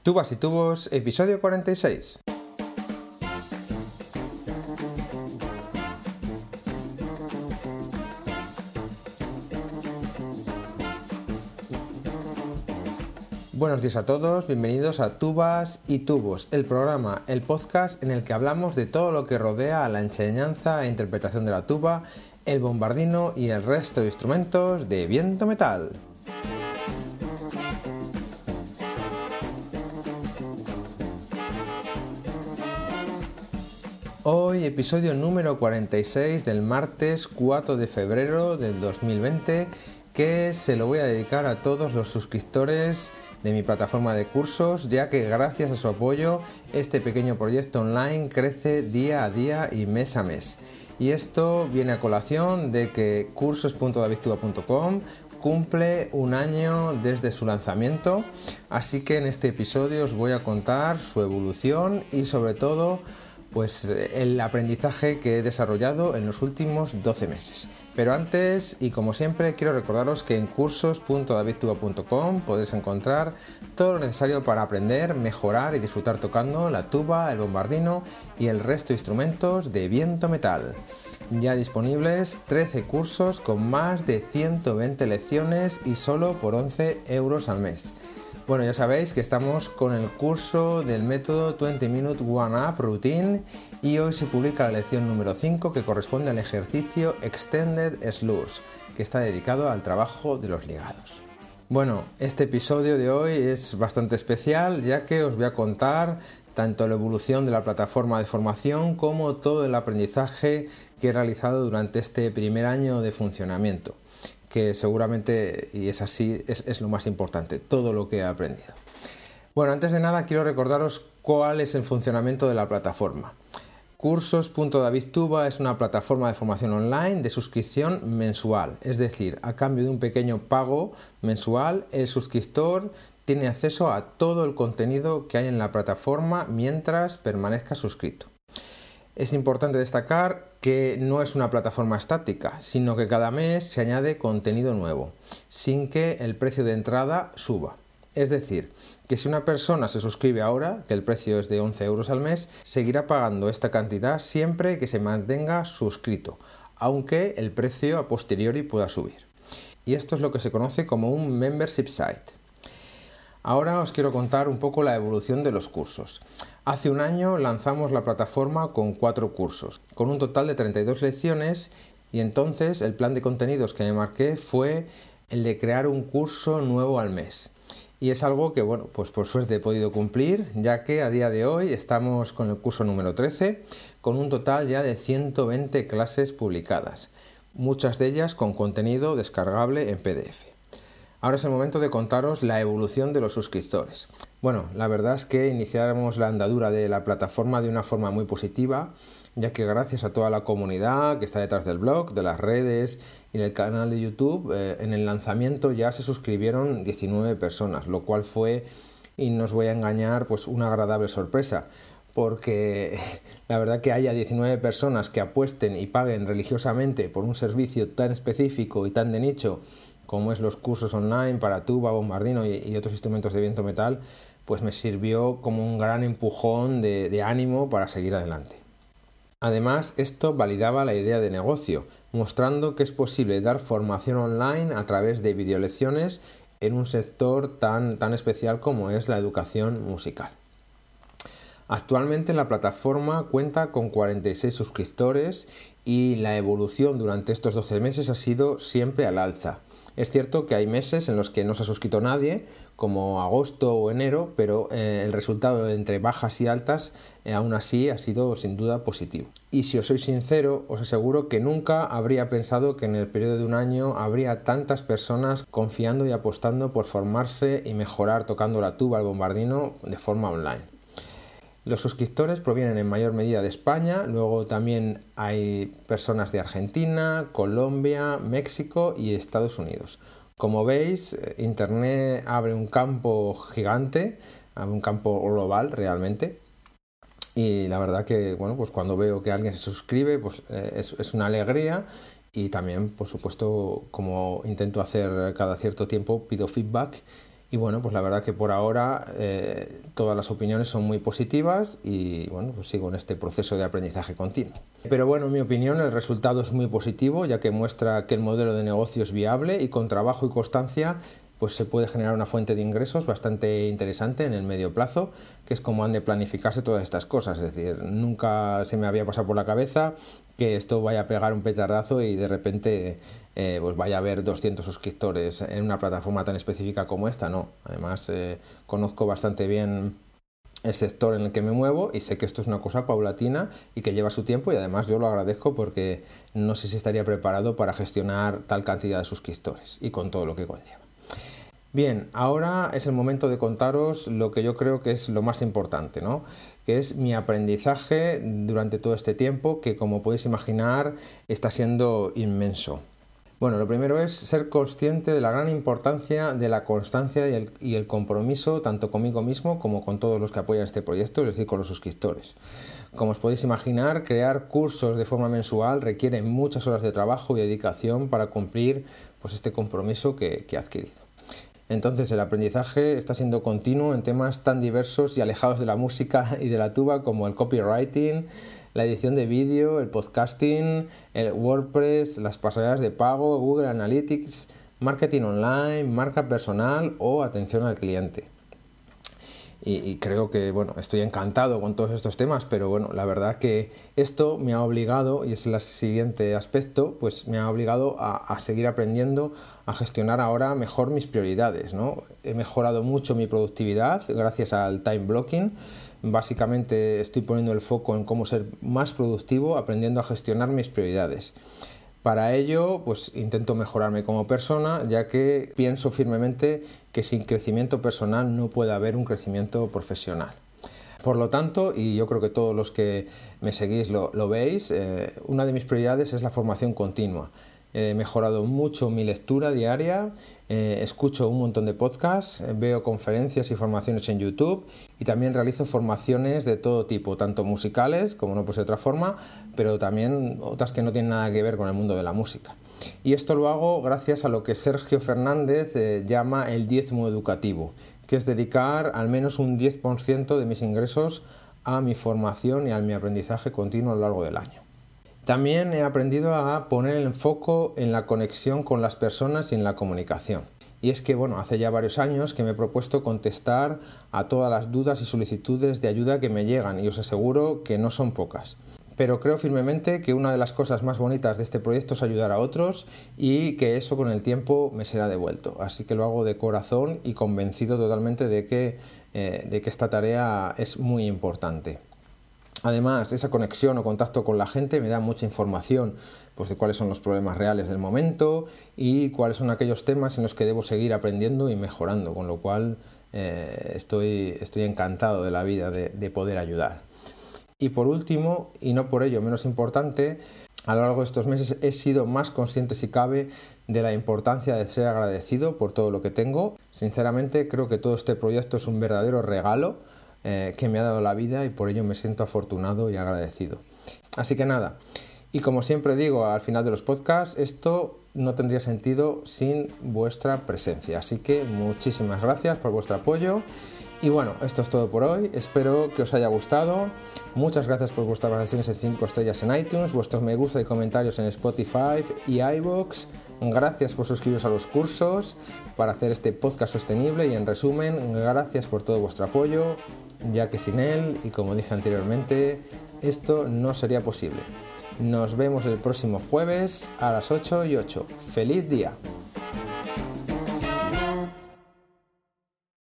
Tubas y Tubos, episodio 46. Buenos días a todos, bienvenidos a Tubas y Tubos, el programa, el podcast en el que hablamos de todo lo que rodea a la enseñanza e interpretación de la tuba, el bombardino y el resto de instrumentos de viento metal. Hoy episodio número 46 del martes 4 de febrero del 2020, que se lo voy a dedicar a todos los suscriptores de mi plataforma de cursos, ya que gracias a su apoyo este pequeño proyecto online crece día a día y mes a mes. Y esto viene a colación de que cursos.davidtuba.com cumple un año desde su lanzamiento, así que en este episodio os voy a contar su evolución y sobre todo pues el aprendizaje que he desarrollado en los últimos 12 meses. Pero antes, y como siempre, quiero recordaros que en cursos.davidtuba.com podéis encontrar todo lo necesario para aprender, mejorar y disfrutar tocando la tuba, el bombardino y el resto de instrumentos de viento metal. Ya disponibles 13 cursos con más de 120 lecciones y solo por 11 euros al mes. Bueno, ya sabéis que estamos con el curso del método 20 Minute One Up Routine y hoy se publica la lección número 5 que corresponde al ejercicio Extended Slurs, que está dedicado al trabajo de los ligados. Bueno, este episodio de hoy es bastante especial ya que os voy a contar tanto la evolución de la plataforma de formación como todo el aprendizaje que he realizado durante este primer año de funcionamiento, que seguramente, y es así, es lo más importante, todo lo que he aprendido. Bueno, antes de nada quiero recordaros cuál es el funcionamiento de la plataforma. Cursos.davidtuba es una plataforma de formación online de suscripción mensual, es decir, a cambio de un pequeño pago mensual, el suscriptor tiene acceso a todo el contenido que hay en la plataforma mientras permanezca suscrito. Es importante destacar que no es una plataforma estática, sino que cada mes se añade contenido nuevo, sin que el precio de entrada suba. Es decir, que si una persona se suscribe ahora, que el precio es de 11 euros al mes, seguirá pagando esta cantidad siempre que se mantenga suscrito, aunque el precio a posteriori pueda subir. Y esto es lo que se conoce como un membership site. Ahora os quiero contar un poco la evolución de los cursos. Hace un año lanzamos la plataforma con 4 cursos, con un total de 32 lecciones, y entonces el plan de contenidos que me marqué fue el de crear un curso nuevo al mes. Y es algo que, bueno, pues por suerte he podido cumplir, ya que a día de hoy estamos con el curso número 13, con un total ya de 120 clases publicadas, muchas de ellas con contenido descargable en PDF. Ahora es el momento de contaros la evolución de los suscriptores. Bueno, la verdad es que iniciamos la andadura de la plataforma de una forma muy positiva, ya que gracias a toda la comunidad que está detrás del blog, de las redes y del canal de YouTube, en el lanzamiento ya se suscribieron 19 personas, lo cual fue, y no os voy a engañar, pues una agradable sorpresa, porque la verdad que haya 19 personas que apuesten y paguen religiosamente por un servicio tan específico y tan de nicho como es los cursos online para tuba, bombardino y otros instrumentos de viento metal, pues me sirvió como un gran empujón de ánimo para seguir adelante. Además, esto validaba la idea de negocio, mostrando que es posible dar formación online a través de videolecciones en un sector tan especial como es la educación musical. Actualmente la plataforma cuenta con 46 suscriptores y la evolución durante estos 12 meses ha sido siempre al alza. Es cierto que hay meses en los que no se ha suscrito nadie, como agosto o enero, pero el resultado entre bajas y altas aún así ha sido sin duda positivo. Y si os soy sincero, os aseguro que nunca habría pensado que en el periodo de un año habría tantas personas confiando y apostando por formarse y mejorar tocando la tuba, el bombardino de forma online. Los suscriptores provienen en mayor medida de España, luego también hay personas de Argentina, Colombia, México y Estados Unidos. Como veis, Internet abre un campo gigante, abre un campo global realmente. Y la verdad que, bueno, pues cuando veo que alguien se suscribe, pues es una alegría. Y también, por supuesto, como intento hacer cada cierto tiempo, pido feedback Y bueno, pues la verdad que por ahora todas las opiniones son muy positivas y bueno, pues sigo en este proceso de aprendizaje continuo. Pero bueno, en mi opinión el resultado es muy positivo, ya que muestra que el modelo de negocio es viable y con trabajo y constancia pues se puede generar una fuente de ingresos bastante interesante en el medio plazo, que es como han de planificarse todas estas cosas. Es decir, nunca se me había pasado por la cabeza que esto vaya a pegar un petardazo y de repente pues vaya a haber 200 suscriptores en una plataforma tan específica como esta, no. Además, conozco bastante bien el sector en el que me muevo y sé que esto es una cosa paulatina y que lleva su tiempo, y además yo lo agradezco porque no sé si estaría preparado para gestionar tal cantidad de suscriptores y con todo lo que conlleva. Bien, ahora es el momento de contaros lo que yo creo que es lo más importante, ¿no? Que es mi aprendizaje durante todo este tiempo, que como podéis imaginar está siendo inmenso. Bueno, lo primero es ser consciente de la gran importancia de la constancia y el compromiso tanto conmigo mismo como con todos los que apoyan este proyecto, es decir, con los suscriptores. Como os podéis imaginar, crear cursos de forma mensual requiere muchas horas de trabajo y dedicación para cumplir pues, este compromiso que he adquirido. Entonces el aprendizaje está siendo continuo en temas tan diversos y alejados de la música y de la tuba como el copywriting, la edición de vídeo, el podcasting, el WordPress, las pasarelas de pago, Google Analytics, marketing online, marca personal o atención al cliente. Y creo que, bueno, estoy encantado con todos estos temas, pero bueno, la verdad que esto me ha obligado, y es el siguiente aspecto, pues me ha obligado a seguir aprendiendo a gestionar ahora mejor mis prioridades, ¿no? He mejorado mucho mi productividad gracias al time blocking. Básicamente estoy poniendo el foco en cómo ser más productivo, aprendiendo a gestionar mis prioridades. Para ello, pues intento mejorarme como persona, ya que pienso firmemente que sin crecimiento personal no puede haber un crecimiento profesional. Por lo tanto, y yo creo que todos los que me seguís lo veis, una de mis prioridades es la formación continua. He mejorado mucho mi lectura diaria, escucho un montón de podcasts, veo conferencias y formaciones en YouTube y también realizo formaciones de todo tipo, tanto musicales, como no puede ser de otra forma, pero también otras que no tienen nada que ver con el mundo de la música. Y esto lo hago gracias a lo que Sergio Fernández llama el diezmo educativo, que es dedicar al menos un 10% de mis ingresos a mi formación y a mi aprendizaje continuo a lo largo del año. También he aprendido a poner el foco en la conexión con las personas y en la comunicación. Y es que, bueno, hace ya varios años que me he propuesto contestar a todas las dudas y solicitudes de ayuda que me llegan, y os aseguro que no son pocas. Pero creo firmemente que una de las cosas más bonitas de este proyecto es ayudar a otros y que eso con el tiempo me será devuelto. Así que lo hago de corazón y convencido totalmente de que esta tarea es muy importante. Además, esa conexión o contacto con la gente me da mucha información pues, de cuáles son los problemas reales del momento y cuáles son aquellos temas en los que debo seguir aprendiendo y mejorando, con lo cual estoy encantado de la vida de poder ayudar. Y por último, y no por ello menos importante, a lo largo de estos meses he sido más consciente, si cabe, de la importancia de ser agradecido por todo lo que tengo. Sinceramente, creo que todo este proyecto es un verdadero regalo que me ha dado la vida y por ello me siento afortunado y agradecido. Así que nada, y como siempre digo al final de los podcasts, esto no tendría sentido sin vuestra presencia. Así que muchísimas gracias por vuestro apoyo. Y bueno, esto es todo por hoy, espero que os haya gustado. Muchas gracias por vuestras valoraciones de 5 estrellas en iTunes, vuestros me gusta y comentarios en Spotify y iVoox. Gracias por suscribiros a los cursos para hacer este podcast sostenible y en resumen, gracias por todo vuestro apoyo, ya que sin él, y como dije anteriormente, esto no sería posible. Nos vemos el próximo jueves a las 8:08. ¡Feliz día!